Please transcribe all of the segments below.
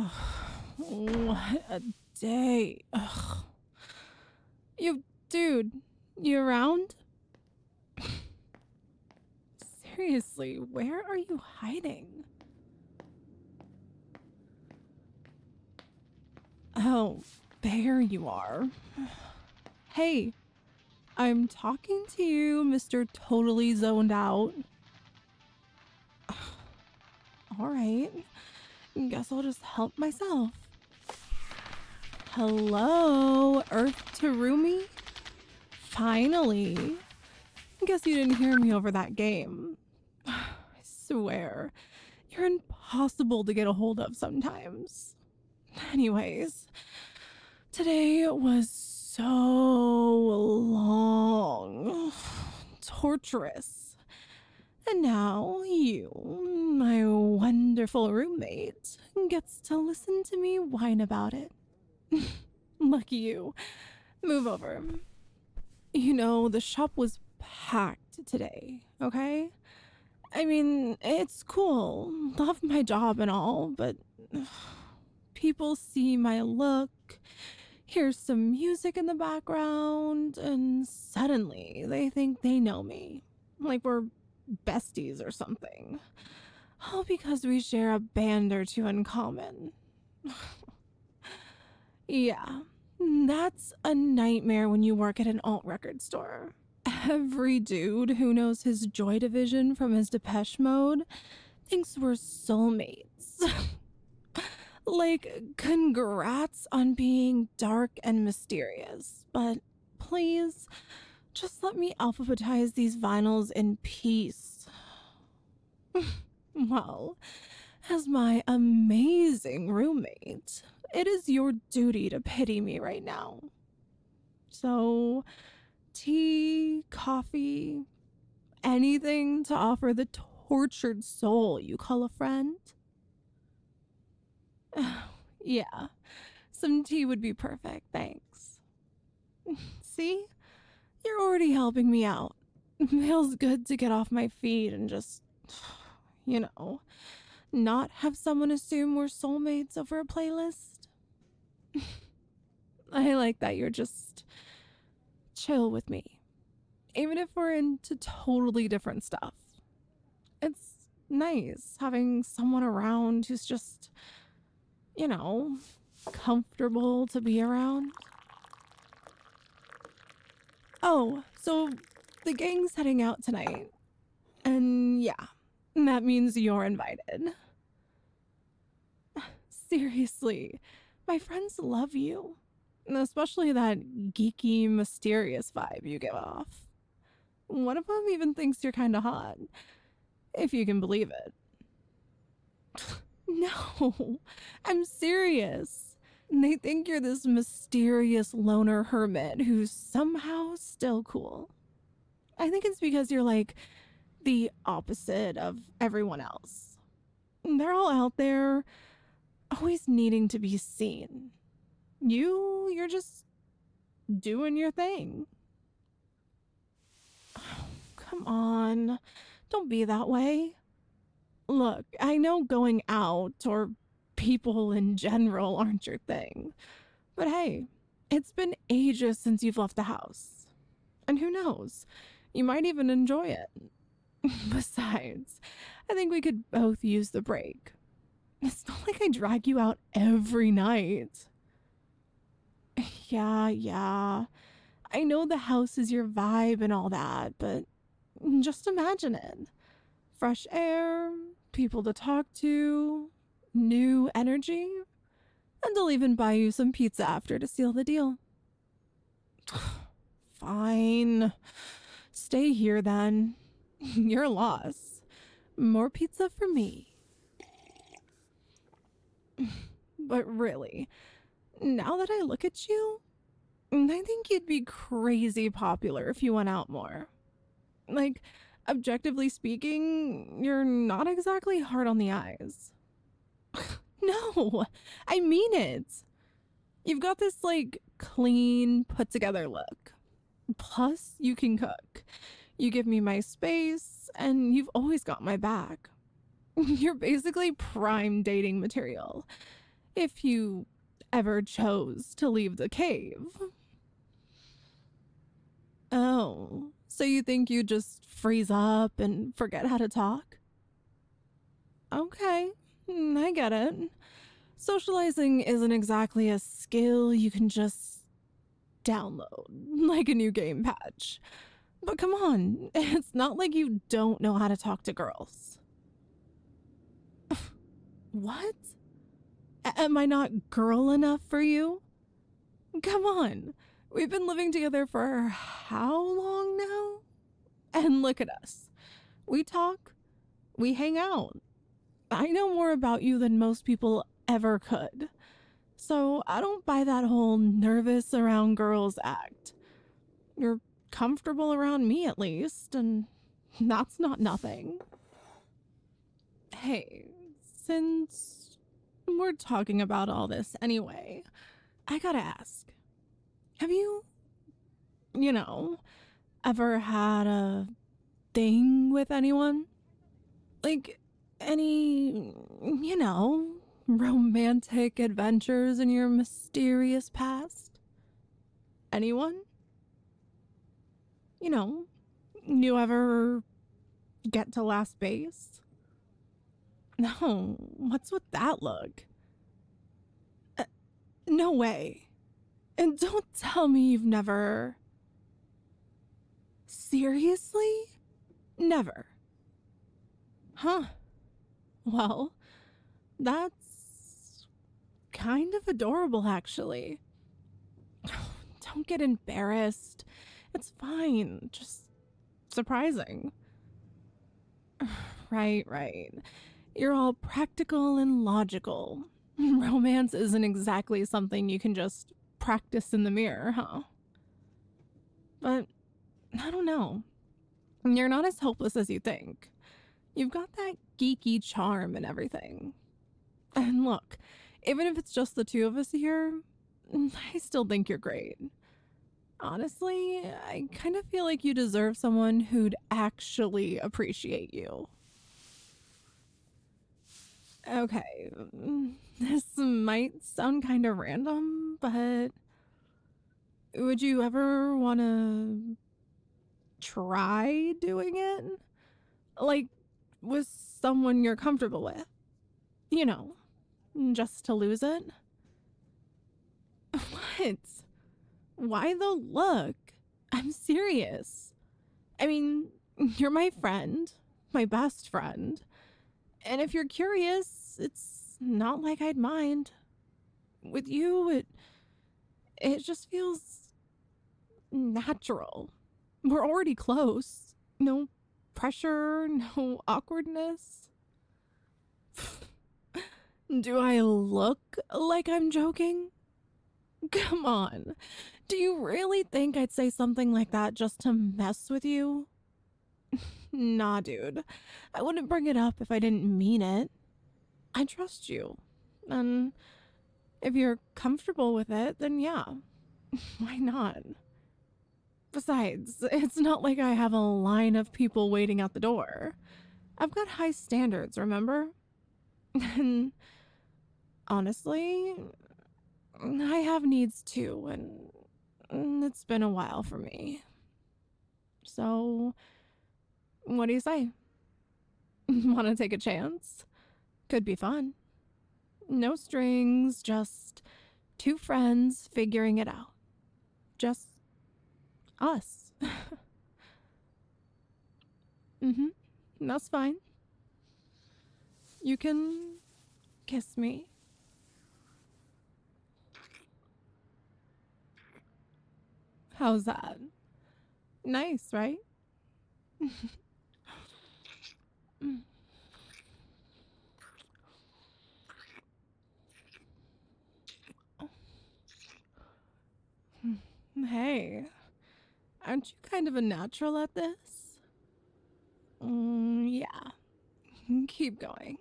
What a day. Ugh. Dude, you around? Seriously, where are you hiding? Oh, there you are. Hey, I'm talking to you, Mr. Totally Zoned Out. All right, guess I'll just help myself. Hello, Earth to Rumi? Finally. Guess you didn't hear me over that game. I swear, you're impossible to get a hold of sometimes. Anyways, today was so long, torturous. And now you, my wonderful roommate, gets to listen to me whine about it. Lucky you. Move over. You know, the shop was packed today, okay? I mean, it's cool. Love my job and all, but people see my look, hear some music in the background, and suddenly they think they know me. Like we're besties or something. All because we share a band or two in common. Yeah, that's a nightmare when you work at an alt record store. Every dude who knows his Joy Division from his Depeche Mode thinks we're soulmates. Like, congrats on being dark and mysterious, but please, just let me alphabetize these vinyls in peace. Well, as my amazing roommate, it is your duty to pity me right now. So, tea, coffee, anything to offer the tortured soul you call a friend? Yeah, some tea would be perfect, thanks. See? You're already helping me out. Feels good to get off my feet and just, you know, not have someone assume we're soulmates over a playlist. I like that you're just chill with me, even if we're into totally different stuff. It's nice having someone around who's just, you know, comfortable to be around. Oh, so the gang's heading out tonight. And yeah, that means you're invited. Seriously, my friends love you. Especially that geeky, mysterious vibe you give off. One of them even thinks you're kinda hot, if you can believe it. No, I'm serious. They think you're this mysterious loner hermit who's somehow still cool. I think it's because you're like the opposite of everyone else. They're all out there, always needing to be seen. You're just doing your thing. Come on, don't be that way. Look, I know going out or people in general aren't your thing, but hey, it's been ages since you've left the house. And who knows, you might even enjoy it. Besides, I think we could both use the break. It's not like I drag you out every night. Yeah. I know the house is your vibe and all that, but just imagine it. Fresh air, people to talk to, new energy, and I'll even buy you some pizza after to seal the deal. Fine. Stay here then. Your loss. More pizza for me. But really, now that I look at you, I think you'd be crazy popular if you went out more. Like, objectively speaking, you're not exactly hard on the eyes. No, I mean it. You've got this, like, clean, put together look. Plus, you can cook. You give me my space, and you've always got my back. You're basically prime dating material. if you ever chose to leave the cave. Oh, so you think you just freeze up and forget how to talk? Okay, I get it. Socializing isn't exactly a skill you can just download, like a new game patch. But come on, it's not like you don't know how to talk to girls. What? Am I not girl enough for you? Come on. We've been living together for how long now? And look at us. We talk, we hang out. I know more about you than most people ever could. So I don't buy that whole nervous around girls act. You're comfortable around me at least, and that's not nothing. Hey, since we're talking about all this anyway, I gotta ask, have you, ever had a thing with anyone? Like, any, romantic adventures in your mysterious past? Anyone? You know, you ever get to last base? No, what's with that look? Uh, no way. And don't tell me you've never. Seriously? Never. Huh. Well, that's kind of adorable, actually. Don't get embarrassed. It's fine. Just surprising. Right, right. You're all practical and logical. Romance isn't exactly something you can just practice in the mirror, huh? But I don't know. You're not as hopeless as you think. You've got that geeky charm and everything. And look, even if it's just the two of us here, I still think you're great. Honestly, I kind of feel like you deserve someone who'd actually appreciate you. Okay, this might sound kind of random, but would you ever want to try doing it? Like, with someone you're comfortable with? You know, just to lose it? What? Why the look? I'm serious. I mean, you're my friend, my best friend. And if you're curious, it's not like I'd mind. With you, it just feels natural. We're already close. No pressure, no awkwardness. Do I look like I'm joking? Come on. Do you really think I'd say something like that just to mess with you? Nah, dude. I wouldn't bring it up if I didn't mean it. I trust you. And if you're comfortable with it, then yeah, why not? Besides, it's not like I have a line of people waiting at the door. I've got high standards, remember? And honestly, I have needs too, and it's been a while for me. So, what do you say? Want to take a chance? Could be fun. No strings, just two friends figuring it out. Just us. Mm-hmm. That's fine. You can kiss me. How's that? Nice, right? Hey, aren't you kind of a natural at this? Yeah. Keep going.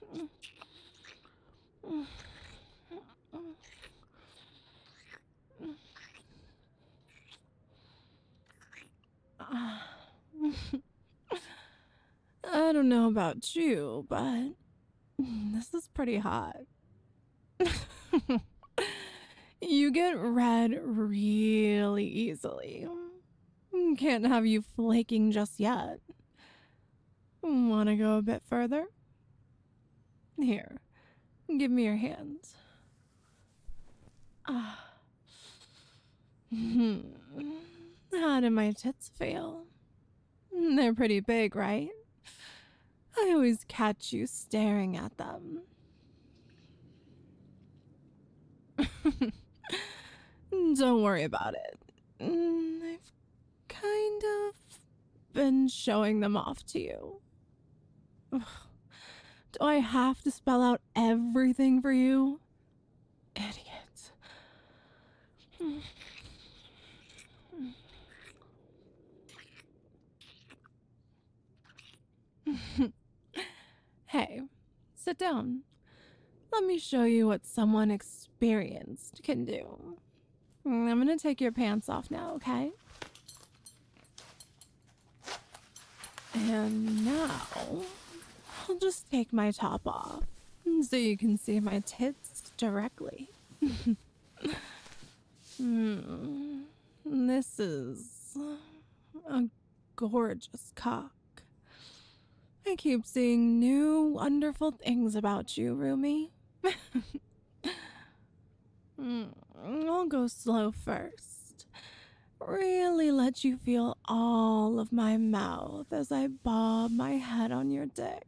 I don't know about you, but this is pretty hot. You get red really easily. Can't have you flaking just yet. Want to go a bit further? Here, give me your hands. Ah. How do my tits feel? They're pretty big, right? I always catch you staring at them. Don't worry about it. I've kind of been showing them off to you. Ugh. Do I have to spell out everything for you? Idiot. Hey, sit down. Let me show you what someone experienced can do. I'm gonna take your pants off now, okay? And now, I'll just take my top off so you can see my tits directly. This is a gorgeous cock. I keep seeing new wonderful things about you, Rumi. I'll go slow first. Really let you feel all of my mouth as I bob my head on your dick.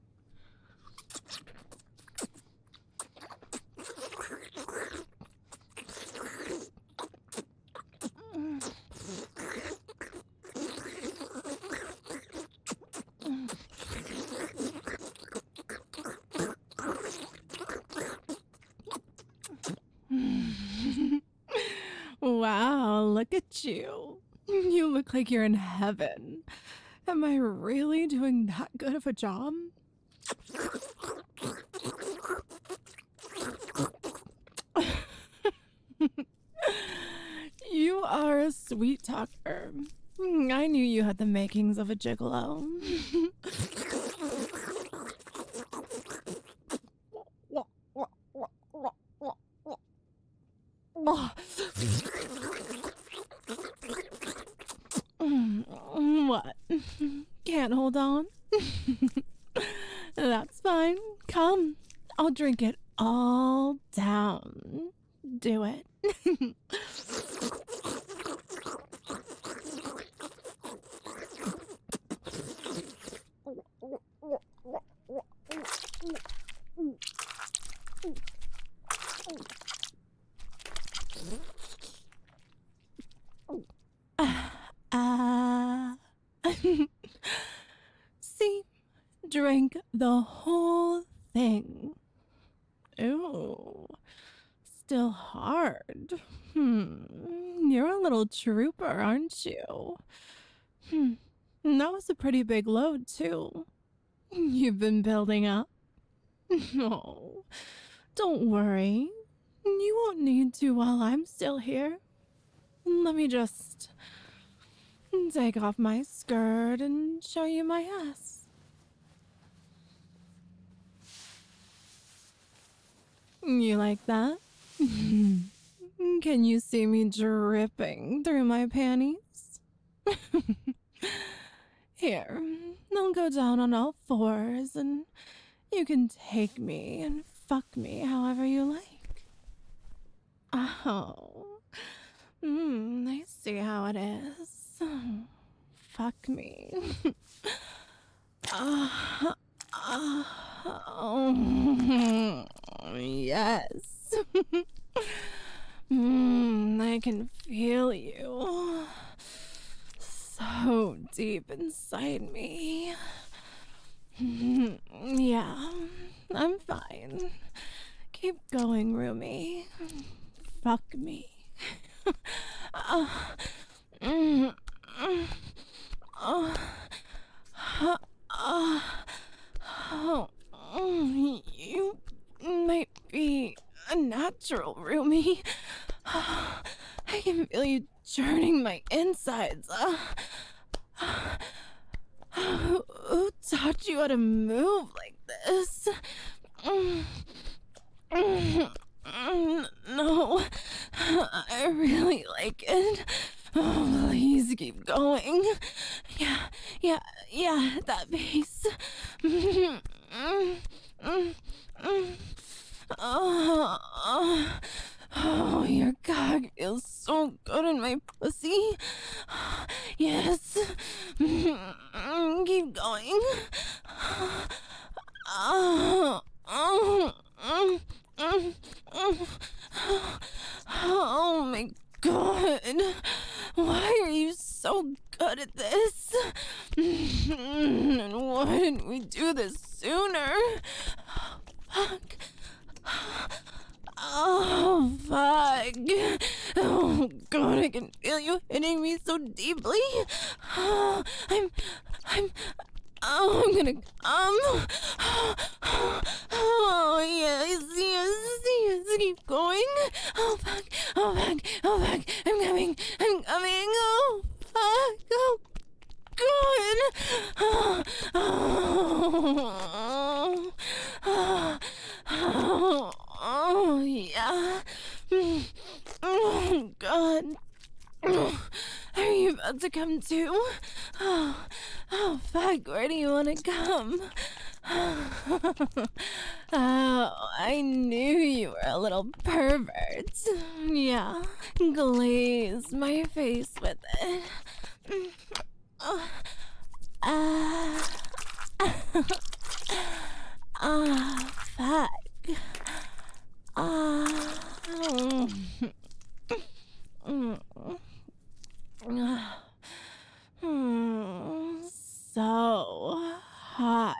Wow, look at you. You look like you're in heaven. Am I really doing that good of a job? You are a sweet talker. I knew you had the makings of a gigolo. What? Can't hold on? That's fine. Come, I'll drink it all down. Do it. See, drank the whole thing. Ooh, still hard. You're a little trooper, aren't you? That was a pretty big load, too. You've been building up. Oh, don't worry. You won't need to while I'm still here. Let me just take off my skirt and show you my ass. You like that? Can you see me dripping through my panties? Here, I'll go down on all fours and you can take me and fuck me however you like. Oh, I see how it is. Fuck me. Yes. I can feel you so deep inside me. Yeah, I'm fine. Keep going, Rumi. Fuck me. You might be a natural, Rumi. I can feel you churning my insides. Who taught you how to move like this? mm, mm. Oh, oh, your cock feels so good in my pussy. Yes. Keep going. Oh, oh, oh my god. Why are you so good at this? And why didn't we do this sooner? Fuck. Oh, fuck. Oh, God, I can feel you hitting me so deeply. Oh, I'm gonna come. Oh, yes, yes, yes, keep going. Oh, fuck, oh, fuck, oh, fuck, I'm coming, oh, fuck, oh, God. Oh, oh, oh, oh, oh, yeah. Oh, God. Are you about to come too? Oh, oh, fuck, where do you want to come? Oh, I knew you were a little pervert. Yeah, glaze my face with it. Ah, fuck. Ah, so hot.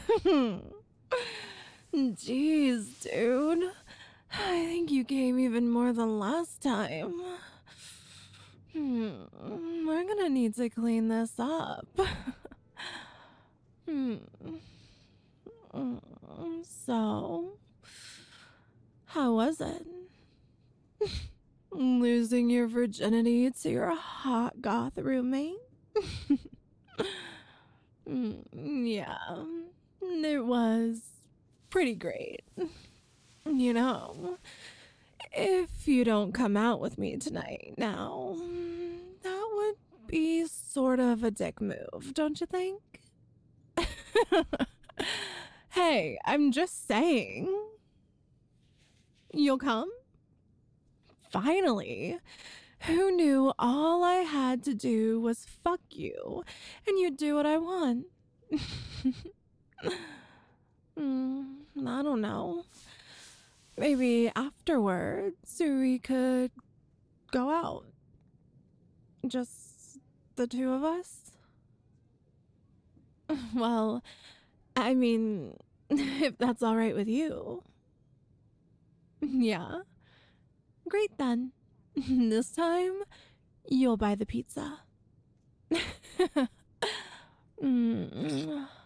Jeez, dude. I think you came even more than last time. We're gonna need to clean this up. Hmm. So, how was it? Losing your virginity to your hot goth roommate? Yeah, it was pretty great. You know, if you don't come out with me tonight now, that would be sort of a dick move, don't you think? Hey, I'm just saying. You'll come? Finally. Who knew all I had to do was fuck you and you'd do what I want? I don't know. Maybe afterwards we could go out. Just the two of us? Well, I mean, if that's all right with you. Yeah. Great then. This time, you'll buy the pizza.